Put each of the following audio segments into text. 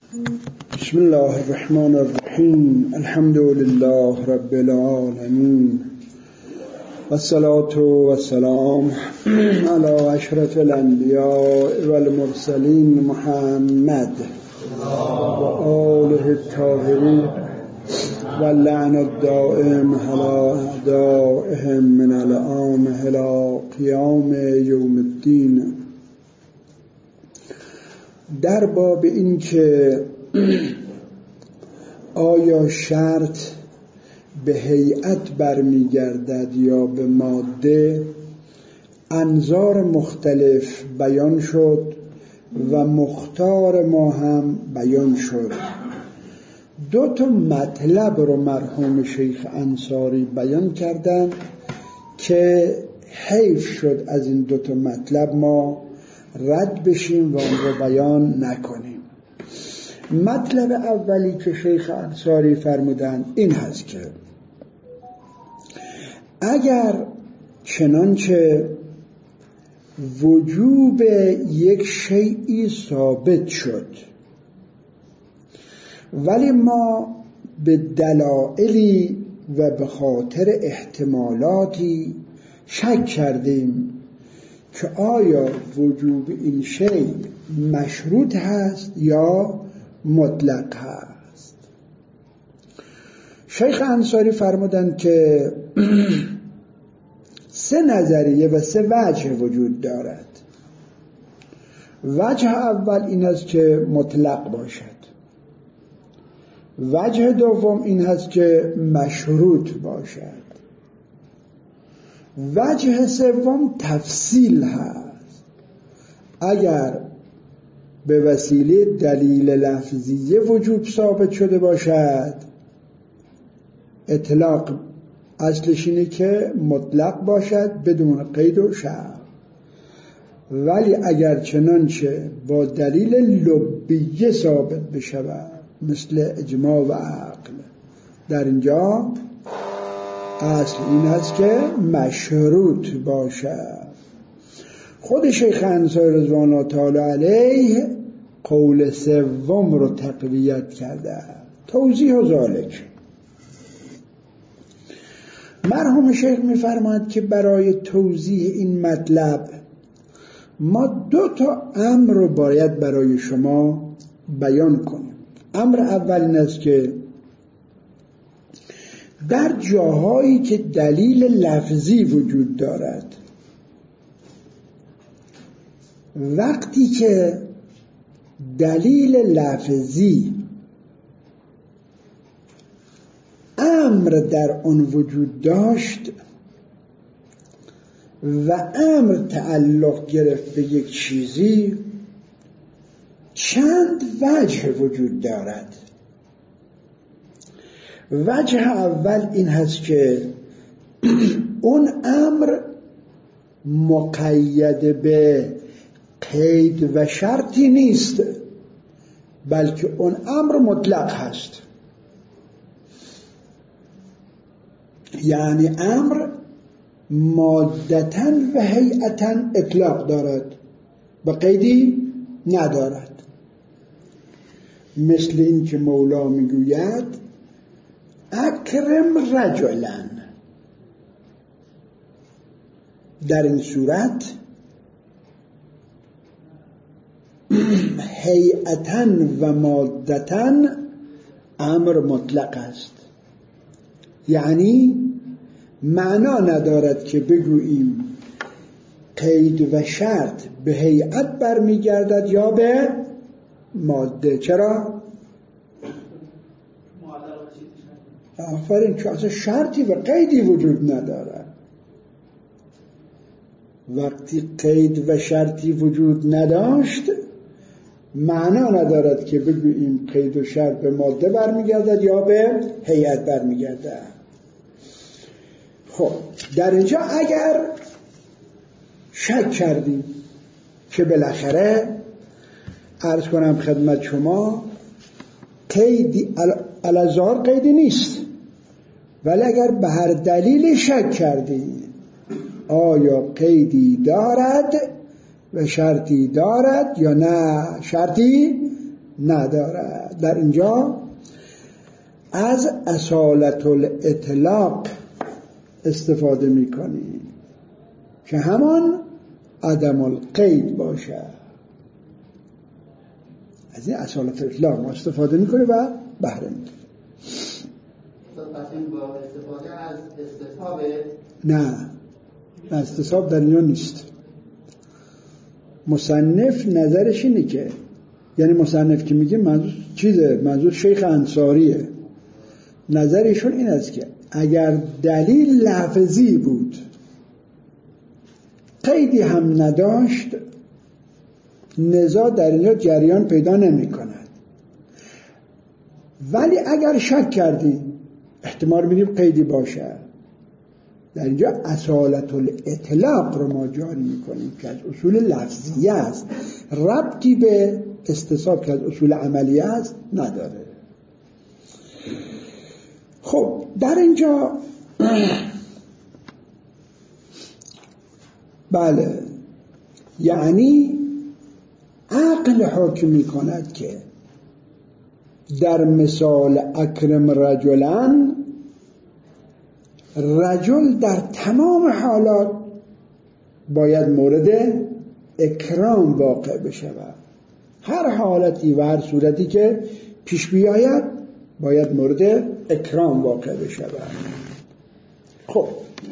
بسم الله الرحمن الرحیم. الحمد لله رب العالمین والصلاة والسلام علی اشرف الانبیاء والمرسلین محمد و آله الطاهرین واللعن الدائم علی اعدائهم من الآن الی قیام یوم الدین. در باب این که آیا شرط به هیئت برمیگردد یا به ماده، انظار مختلف بیان شد و مختار ما هم بیان شد. دو تا مطلب رو مرحوم شیخ انصاری بیان کردن که حیف شد از این دو تا مطلب ما رد بشیم و اون رو بیان نکنیم. مطلب اولی که شیخ انصاری فرمودن این هست که اگر چنانچه وجوب یک شیئی ثابت شد ولی ما به دلایلی و به خاطر احتمالاتی شک کردیم که آیا وجوب این شیء مشروط هست یا مطلق هست، شیخ انصاری فرمودند که سه نظریه و سه وجه وجود دارد. وجه اول این است که مطلق باشد، وجه دوم این هست که مشروط باشد، وجه سوم تفصیل هست. اگر به وسیله دلیل لفظی وجوب ثابت شده باشد، اطلاق اصلش اینه که مطلق باشد بدون قید و شرط، ولی اگر چنانچه با دلیل لبیه ثابت بشود مثل اجماع و عقل، در اینجا اصل این هست که مشروط باشد. خود شیخ انصاری رضوان الله تعالی علیه قول سوم رو تقویت کرده. توضیح و ذالک، مرحوم شیخ می‌فرماید که برای توضیح این مطلب ما دو تا امر رو باید برای شما بیان کنیم. امر اول این است که در جاهایی که دلیل لفظی وجود دارد، وقتی که دلیل لفظی امر در آن وجود داشت و امر تعلق گرفت به یک چیزی، چند وجه وجود دارد. وجه اول این هست که اون امر مقید به قید و شرطی نیست، بلکه اون امر مطلق هست. یعنی امر مادتاً و هیئتاً اطلاق دارد و قیدی ندارد. مثل این که مولا میگوید اکرم رجلا، در این صورت هیئتاً و مادتاً امر مطلق است. یعنی معنا ندارد که بگوییم قید و شرط به هیئت برمیگردد یا به ماده. چرا؟ آفرین، چون اصلا شرطی و قیدی وجود ندارد. وقتی قید و شرطی وجود نداشت، معنا ندارد که بگوییم قید و شرط به ماده برمیگردد یا به هیئت برمیگردد. خب در اینجا اگر شک کردیم که بالاخره عرض کنم خدمت شما قیدی الازار قیدی نیست، ولی اگر به هر دلیل شک کردیم آیا قیدی دارد و شرطی دارد یا نه شرطی ندارد. در اینجا از اصالت الاطلاق استفاده میکنیم که همان عدم القید باشه. از این اصالت الاطلاق ما استفاده میکنیم و بهره میگیریم. پس این با استفاده از استصحاب؟ نه، استصحاب در اینجا نیست. مصنف نظرش اینه که، یعنی مصنف که میگه منظور چیزه، منظور شیخ انصاریه، نظرشون این است که اگر دلیل لفظی بود قیدی هم نداشت نزاع در اینجا جریان پیدا نمی کند. ولی اگر شک کردیم احتمال میدیم قیدی باشه، در اینجا اصالت الاطلاق رو ما جاری میکنیم که از اصول لفظی است، ربطی به استصحاب که از اصول عملی است نداره. خب در اینجا بله، یعنی عقل حکم میکند که در مثال اکرم رجلن، رجل در تمام حالات باید مورد اکرام واقع بشود. هر حالتی و هر صورتی که پیش بیاید باید مورد اکرام واقع بشود. خب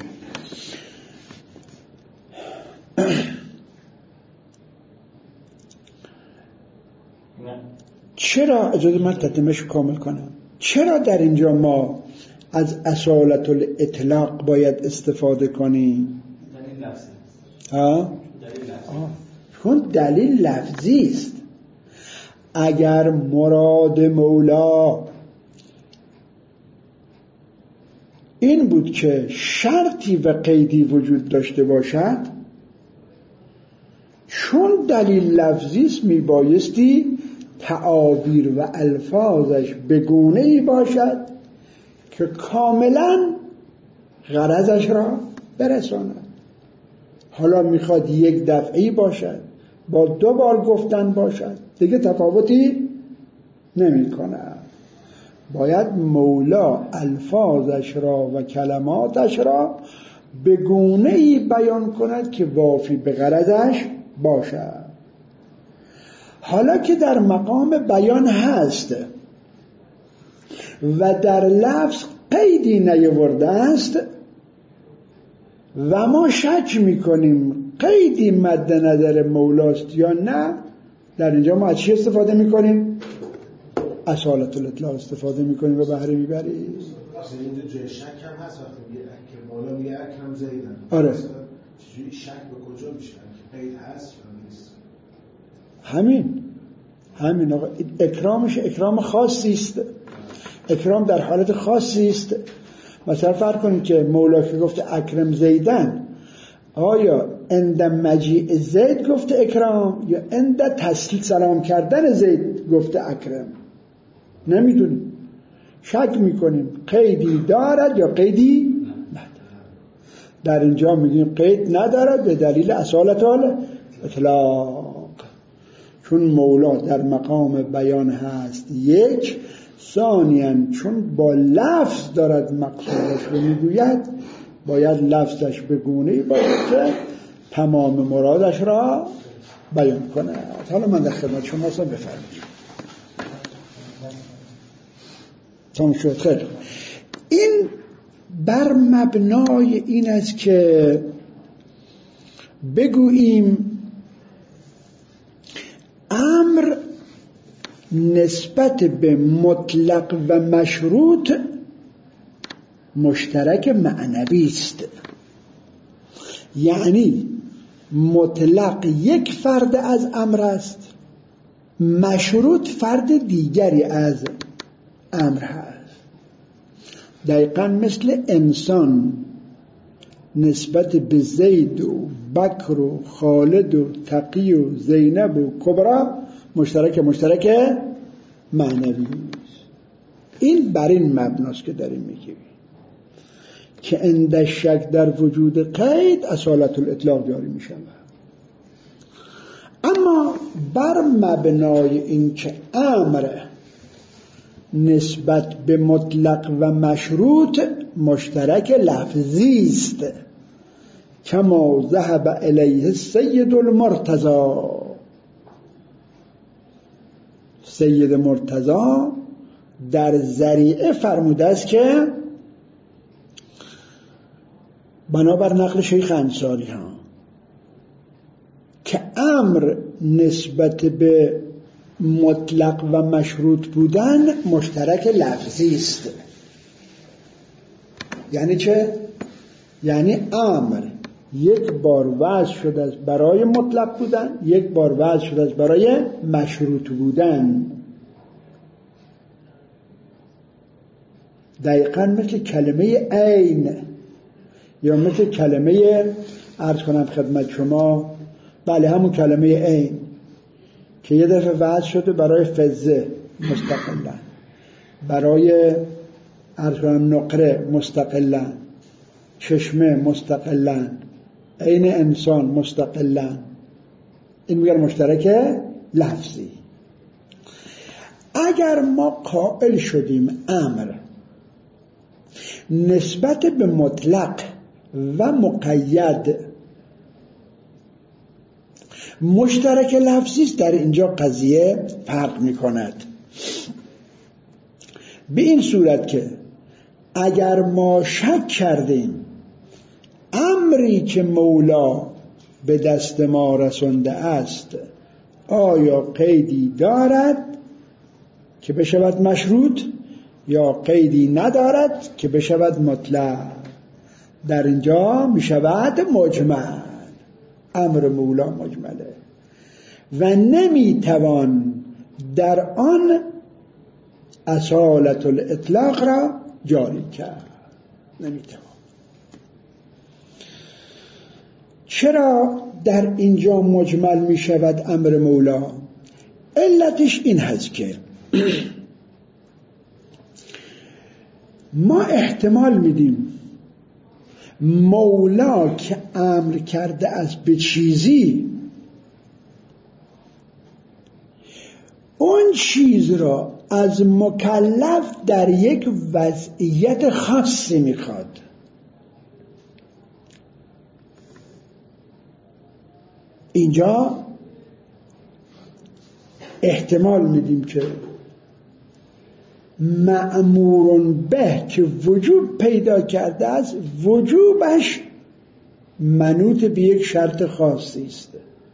چرا، اجازه من تتمه‌اش کامل کنم، چرا در اینجا ما از اصالت الاطلاق باید استفاده کنیم؟ دلیل لفظی. چون دلیل لفظی است. اگر مراد مولا این بود که شرطی و قیدی وجود داشته باشد، چون دلیل لفظی است میبایستی تعابیر و الفاظش بگونه‌ای باشد که کاملا غرضش را برساند. حالا میخواد یک دفعی باشد، با 2 بار گفتن باشد، دیگه تفاوتی نمی کند. باید مولا الفاظش را و کلماتش را به گونه‌ای بیان کند که وافی به غرضش باشد. حالا که در مقام بیان هست و در لفظ قیدی نیاورده است و ما شک میکنیم قیدی مد نظر مولاست یا نه، در اینجا ما از چی استفاده میکنیم؟ اصالت الاطلاق استفاده میکنیم و بهره میبریم. اینجا جای شک هم هست وقتی میگه که مولا میگه اکرم زیدن. آره. چجوری شک به کجا میشه؟ قید هست یا نیست؟ همین آقا، اکرامش اکرام خاصی است. اکرام در حالت خاصی است. مثلا فرض کنید که مولا که گفته اکرم زیدن، آیا عند مجیء زید گفته اکرام یا عند تسلیم سلام کردن زید گفته اکرم؟ نمیدونیم، شک میکنیم قیدی دارد یا قیدی ندارد. در اینجا میگیم قید ندارد به دلیل اصالت الاطلاق، چون مولا در مقام بیان هست. یک، ثانیاً چون با لفظ دارد مقصودش رو میگوید، باید لفظش به گونه‌ای باید که تمام مرادش را بیان کند. حالا من در خدمت شما هستم، بفرمایید. تمام شد. خیلی این بر مبنای این است که بگوییم امر نسبت به مطلق و مشروط مشترک معنوی است. یعنی مطلق یک فرد از امر است، مشروط فرد دیگری از امر هست. دقیقاً مثل انسان نسبت به زید و بکر و خالد و تقی و زینب و کبرا مشترک معنوی. این بر این مبناست که داریم میگیم که عند شک در وجود قید اصالت الاطلاق جاری میشه. اما بر مبنای اینکه امر نسبت به مطلق و مشروط مشترک لفظی است، کما ذهب الیه سید المرتضی. سید مرتضی در ذریعه فرموده است که بنابر نقل شیخ انصاری ها که امر نسبت به مطلق و مشروط بودن مشترک لفظی است. یعنی چه؟ یعنی امر یک بار وضع شده است برای مطلق بودن، یک بار وضع شده است برای مشروط بودن. دقیقاً مثل کلمه عین یا مثل کلمه عرض کنم خدمت شما، بله همون کلمه عین که یه دفعه وضع شده برای فضه مستقلا، برای عرض کنم نقره مستقلا، چشمه مستقلا، عین انسان مستقلا. این میگن مشترک لفظی. اگر ما قائل شدیم امر نسبت به مطلق و مقید مشترک لفظی است، در اینجا قضیه فرق می‌کند. به این صورت که اگر ما شک کردیم امری که مولا به دست ما رسانده است آیا قیدی دارد که بشود مشروط یا قیدی ندارد که بشود مطلق، در اینجا میشود مجمل. امر مولا مجمله و نمیتوان در آن اصالت الاطلاق را جاری کرد. نمیتوان. چرا در اینجا مجمل میشود امر مولا؟ علتش این هست که ما احتمال میدیم مولا که امر کرده است به چیزی، اون چیز را از مکلف در یک وضعیت خاصی میخواد. اینجا احتمال میدیم که مأمور به که وجوب پیدا کرده است، وجوبش منوط به یک شرط خاصی است.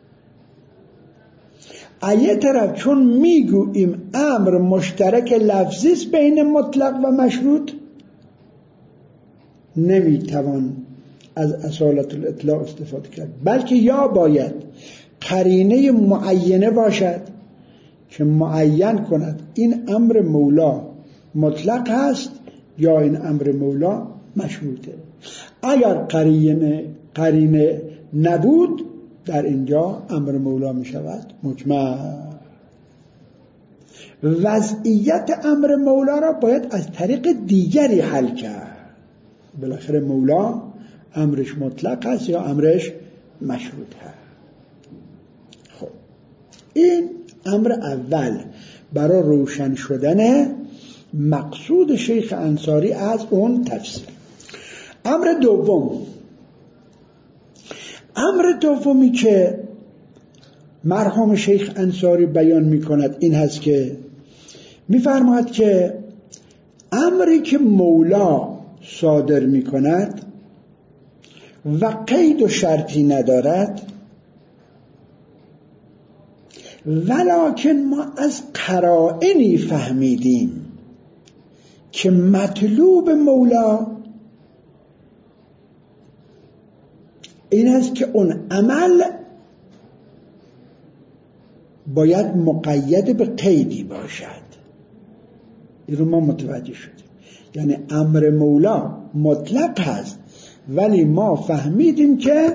ایه طرف چون میگوییم امر مشترک لفظی است بین مطلق و مشروط، نمیتوان از اصالت الاطلاق استفاده کرد، بلکه یا باید قرینه معینه باشد که معین کند این امر مولا مطلق هست یا این امر مولا مشروطه. اگر قرینه نبود، در اینجا امر مولا می شود مجمل. وضعیت امر مولا را باید از طریق دیگری حل کرد. بالاخره مولا امرش مطلق هست یا امرش مشروط هست. خب این امر اول برای روشن شدن مقصود شیخ انصاری از اون تفسیر. امر دومی که مرحوم شیخ انصاری بیان می کند این هست که می فرماید که امری که مولا صادر می کند و قید و شرطی ندارد، ولکن ما از قرائنی فهمیدیم که مطلوب مولا این است که اون عمل باید مقید به قیدی باشد. این رو ما متوجه شدیم. یعنی امر مولا مطلق هست ولی ما فهمیدیم که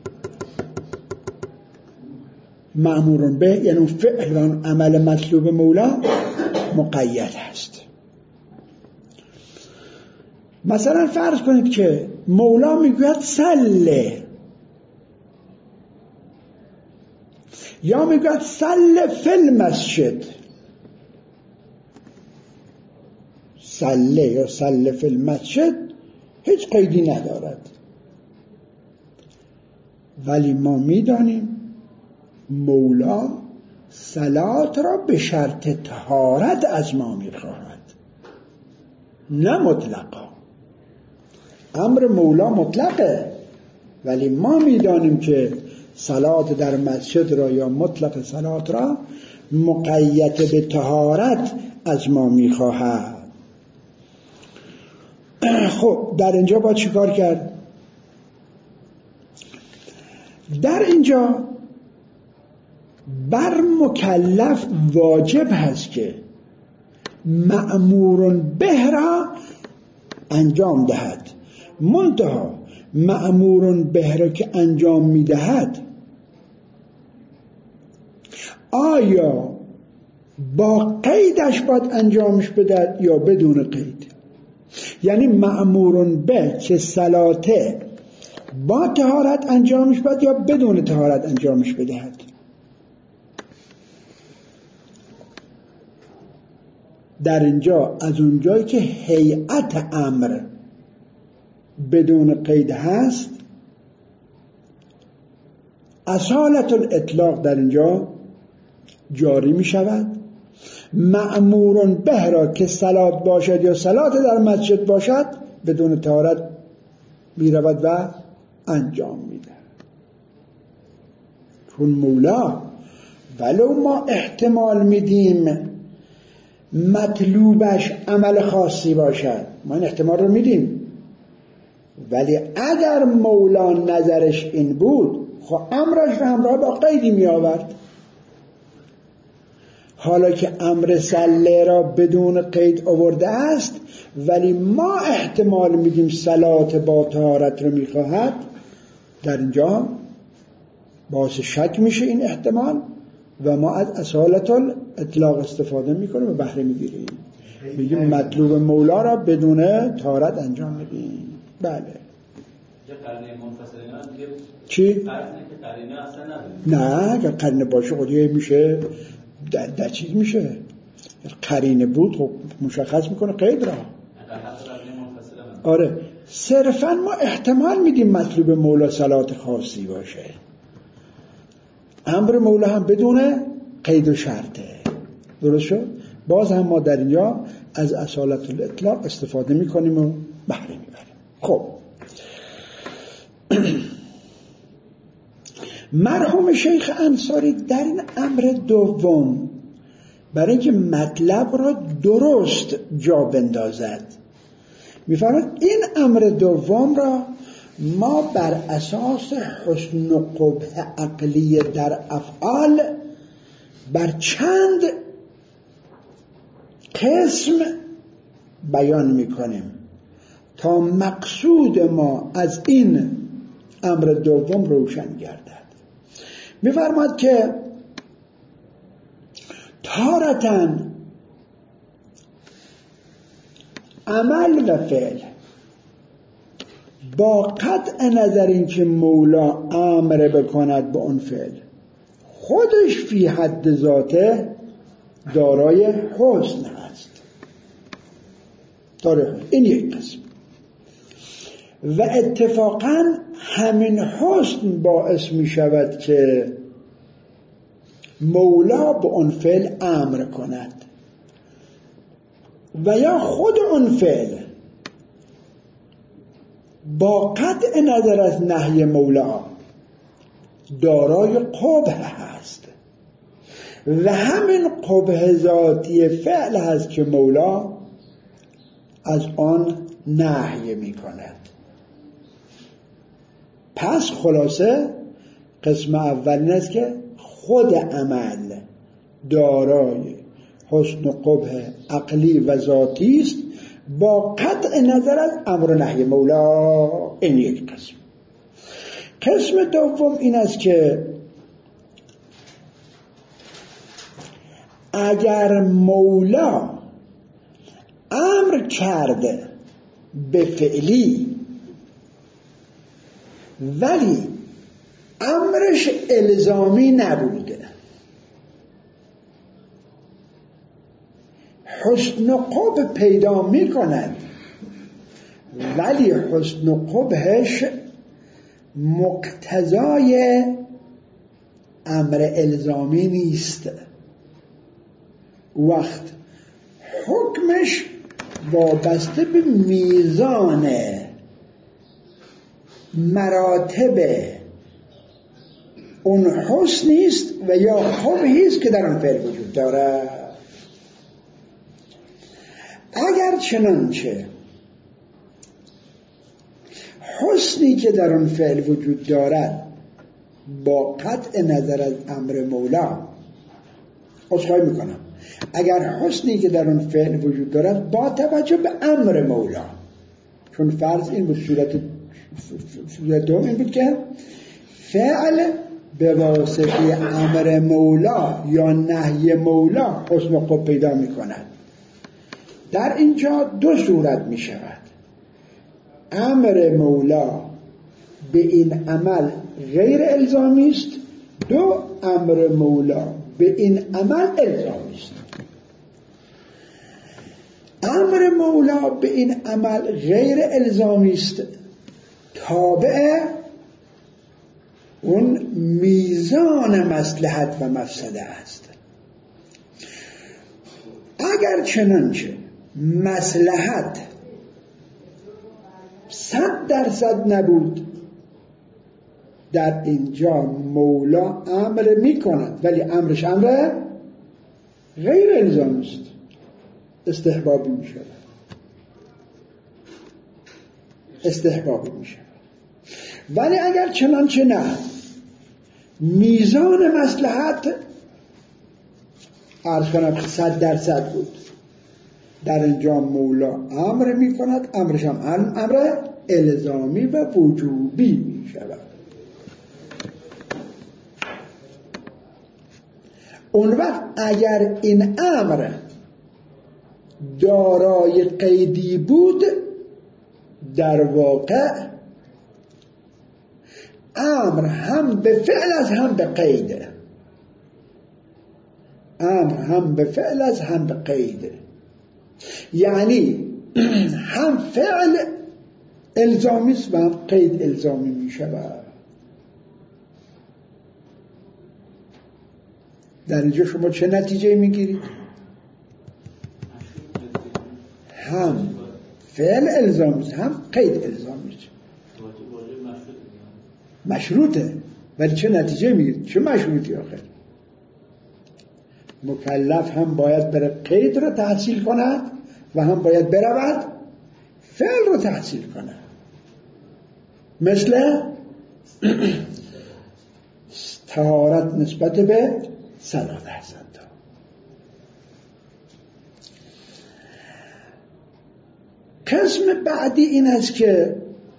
مأمورون به یعنی فعل و عمل مطلوب مولا مقید هست. مثلا فرض کنید که مولا میگوید یا میگه صل فی المسجد، صله یا صل فی المسجد هیچ قیدی ندارد. ولی ما میدانیم مولا صلات را به شرط طهارت از ما میخواهد، نه مطلقا. امر مولا مطلقه، ولی ما میدانیم که صلات در مسجد را یا مطلق صلات را مقید به طهارت از ما میخواهد. خب در اینجا باید چی کار کرد؟ در اینجا بر مکلف واجب هست که مأمور به را انجام دهد. منتها مأمور به را که انجام میدهد آیا با قیدش باید انجامش بدهد یا بدون قید؟ یعنی مأمور به که صلاته با طهارت انجامش بدهد یا بدون طهارت انجامش بدهد؟ در اینجا از اونجایی که هیئت امر بدون قید هست، اصالت الاطلاق در اینجا جاری می شود. مأمور به را که صلات باشد یا صلات در مسجد باشد بدون طهارت می رود و انجام می دهد. چون مولا ولو ما احتمال میدیم مطلوبش عمل خاصی باشد، ما این احتمال رو میدیم، ولی اگر مولا نظرش این بود خب امرش رو همراه با قیدی می آورد. حالا که امر صله را بدون قید آورده است ولی ما احتمال میدیم صلات با طهارت رو میخواهد، در اینجا باعث شک میشه این احتمال و ما از اصالت الاطلاق استفاده میکنیم و بهره میگیریم، میگیم مطلوب مولا را بدون طهارت انجام میدیم. بله. چی؟ قرینه اصلا نداریم. نه اگر قرینه باشه خودی میشه در چیز میشه. قرینه بود خب مشخص میکنه قید را. آره صرفا ما احتمال میدیم مطلوب مولا صلات خاصی باشه، امر مولا هم بدون قید و شرطه. درست شد؟ باز هم ما در اینجا از اصالت الاطلاق استفاده میکنیم و بهره میبریم. خب مرحوم شیخ انصاری در این امر دوم برای اینکه مطلب را درست جا بندازد میفرماید این امر دوم را ما بر اساس حسن و قبح عقلی در افعال بر چند قسم بیان میکنیم تا مقصود ما از این امر دوم روشن گردد. میفرماید که تارةً عمل و فعل با قطع نظر این که مولا امر بکند به اون فعل خودش فی حد ذاته دارای حسن هست، این یک قسم. و اتفاقا همین حسن باعث می شود که مولا به اون فعل امر کند و یا خود اون فعل با قطع نظر از نهی مولا دارای قبح هست و همین قبح ذاتی فعل هست که مولا از آن نهی می کند. پس خلاصه قسم اول این است که خود عمل دارای حسن و قبح عقلی و ذاتی است با قطع نظر از امر و نهی مولا. این یک قسم. قسم دوم این است که اگر مولا امر کرده به فعلی ولی امرش الزامی نبوده، حسن و قبح پیدا می کند، ولی حسن و قبحش مقتضای امر الزامی نیست. وقت حکمش وابسته به میزان مراتب اون حسنی است و یا قبحی است که در آن فعل وجود دارد. اگر چنانچه حسنی که در آن فعل وجود دارد با قطع نظر از امر مولا، عذرخواهی میکنم، اگر حسنی که در آن فعل وجود دارد با توجه به امر مولا، چون فرض این بود، صورت دوم این بود که فعل به واسطه امر مولا یا نهی مولا حسن و قبح پیدا میکند. در اینجا دو صورت می شود: امر مولا به این عمل غیر الزامی است، دو امر مولا به این عمل الزامی است. امر مولا به این عمل غیر الزامی است تابع اون میزان مصلحت و مفسده است. اگر چنانچه مصلحت 100% نبود، در اینجا مولا امر می کند ولی امرش امر غیر الزامی است، استحبابی می شود. ولی اگر چنانچه نه، میزان مصلحت عرض کنم 100% بود، در اینجا مولا امر می کند، امرش هم امر الزامی و وجوبی می شود. اون وقت اگر این امر دارای قیدی بود، در واقع امر هم به فعل از هم به قیده، امر هم به فعل از هم به قیده، یعنی هم فعل الزامی است و هم قید الزامی می شود. در اینجا شما چه نتیجه می گیرید؟ هم فعل الزامی است هم قید الزامی است. مشروطه، ولی چه نتیجه می گیرید؟ چه مشروطی آخر؟ مکلف هم باید بره قید رو تحصیل کند و هم باید برود فعل رو تحصیل کند. مثل طهارت نسبت به صلات احسن. قسم بعدی این است که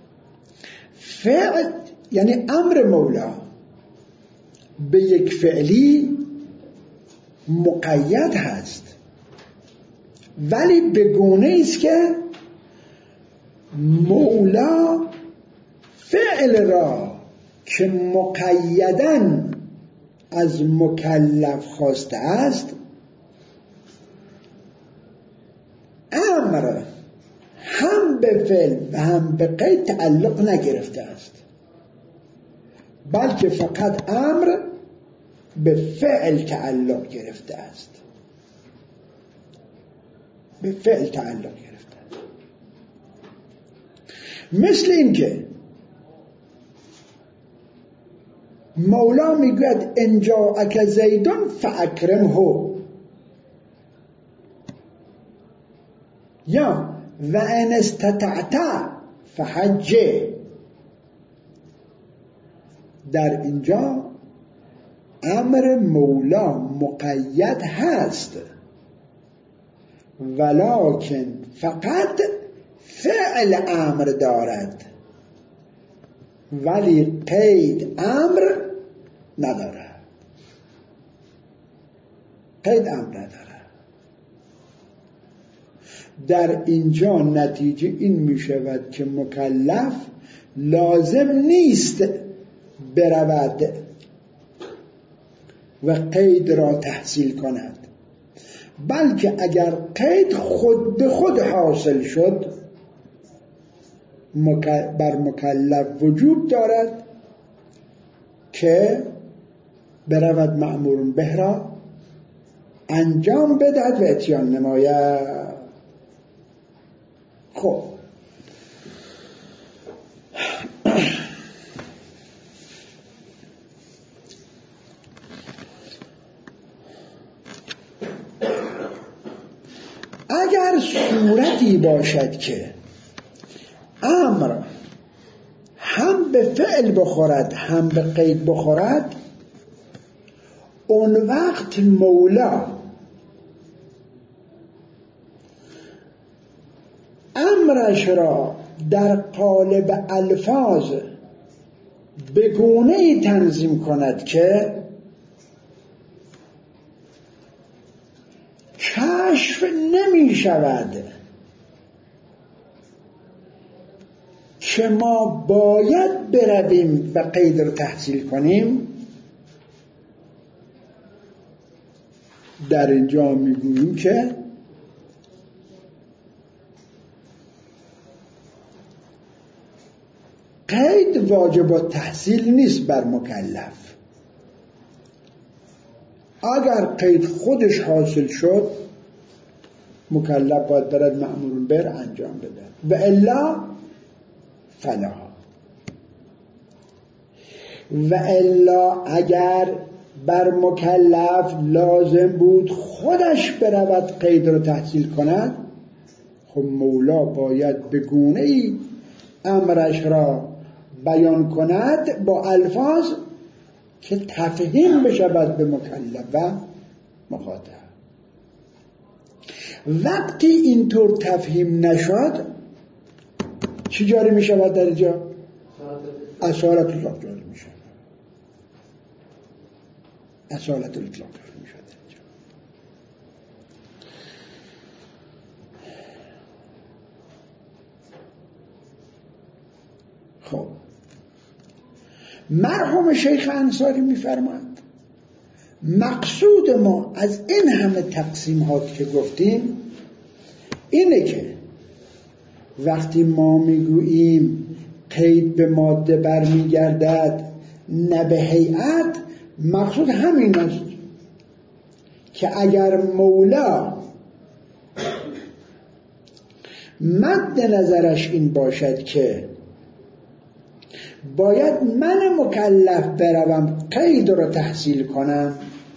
فعل یعنی امر مولا به یک فعلی مقید هست، ولی به گونه است که مولا فعل را که مقیداً از مکلف خواسته است، امر هم به فعل و هم به قید تعلق نگرفته است، بلکه فقط امر به فعل تعلق گرفته است، به فعل تعلق گرفته است. مثل این که مولا میگوید ان جاءک زید فاکرمه، یا و ان استطعت فحج. در اینجا امر مولا مقید هست، ولکن فقط فعل امر دارد ولی قید امر ندارد. قید امر ندارد. در اینجا نتیجه این می شود که مکلف لازم نیست برود و قید را تحصیل کند، بلکه اگر قید خود به خود حاصل شد بر مکلف وجوب دارد که برود مأمور به را انجام بدهد و اتیان نماید. خب اگر صورتی باشد که امر هم به فعل بخورد هم به قید بخورد، اون وقت مولا امرش را در قالب الفاظ به گونه‌ای تنظیم کند که کشف نمی شود که ما باید برویم و قید رو تحصیل کنیم. در اینجا میگوییم که قید واجب التحصیل نیست بر مکلف. اگر قید خودش حاصل شد مکلف باید برد مأمور به انجام بده و الا فلا. و الا اگر بر مکلف لازم بود خودش برود قید رو تحصیل کند، خب مولا باید به گونه‌ای امرش را بیان کند با الفاظ که تفهیم بشود به مکلف و مخاطب. وقتی اینطور تفهیم نشد چی جاری می شود در اینجا؟ اصالت اطلاق جاری می شود. اصالت اطلاق جاری می شود در اینجا. خب مرحوم شیخ انصاری می فرماید مقصود ما از این همه تقسیمات که گفتیم اینه که وقتی ما میگوییم قید به ماده برمیگردد نه به هیئت، مقصود همین است که اگر مولا مد نظرش این باشد که باید من مکلف بروم قید رو تحصیل کنم،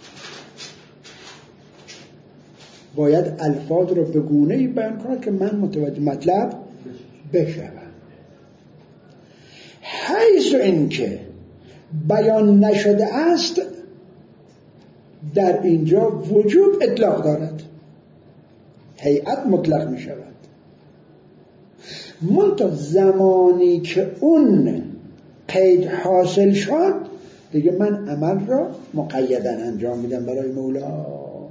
باید الفاظ رو به گونه‌ای بیان کنم که من متوجه مطلب بشوم. حیث این که بیان نشده است در اینجا وجوب اطلاق دارد، هیئت مطلق می شود. منتها زمانی که اون قید حاصل شد دیگه من عمل را مقیداً انجام میدم برای مولا.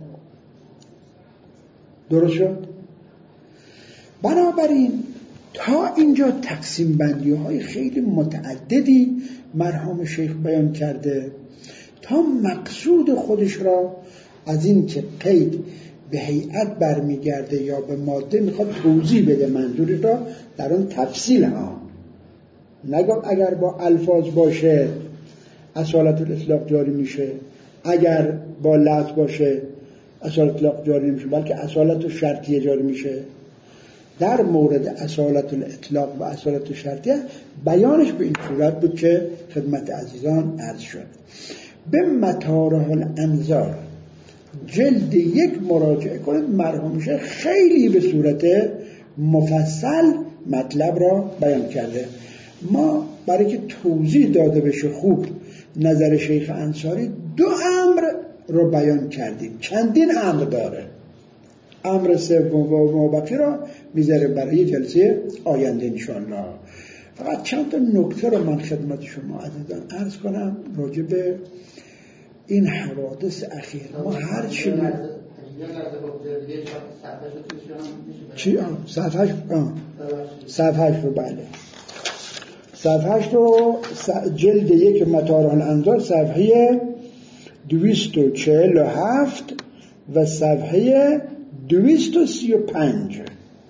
درست شد؟ بنابراین تا اینجا تقسیم بندی های خیلی متعددی مرحوم شیخ بیان کرده تا مقصود خودش را از این که قید به هیئت برمیگرده یا به ماده میخواد توضیح بده. منظورش را در اون تفصیل ها نگم اگر با الفاظ باشه اصالت الاطلاق جاری میشه، اگر با لفظ باشه اصالت الاطلاق جاری نمیشه، بلکه اصالت شرطیه جاری میشه. در مورد اصالت الاطلاق و اصالت شرطیه بیانش به این صورت بود که خدمت عزیزان عرض شد. به مطارح الانظار جلد 1 مراجعه کنید. مرحوم شیخ خیلی به صورت مفصل مطلب را بیان کرده. ما برای که توضیح داده بشه خوب نظر شیخ انصاری 2 امر رو بیان کردیم. چندین امر داره. امر سوم و مابقی را میذاره برای جلسه آینده انشاءالله. فقط چند تا نکته رو من خدمت شما عزیزان عرض کنم راجع به این حوادث اخیر. ما هر چی چی صفحهش رو بله صفحهش رو جلد 1 مطارح الانظار صفحه 247 و صفحه 235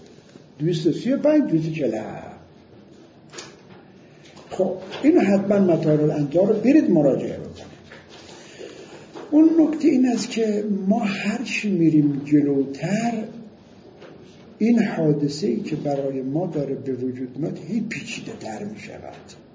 247. خب این حتما مطالب الانظار رو برید مراجعه بکنید. اون نکته این است که ما هرچی میریم جلوتر این حادثه‌ای که برای ما داره به وجود میاد هی پیچیده تر میشود.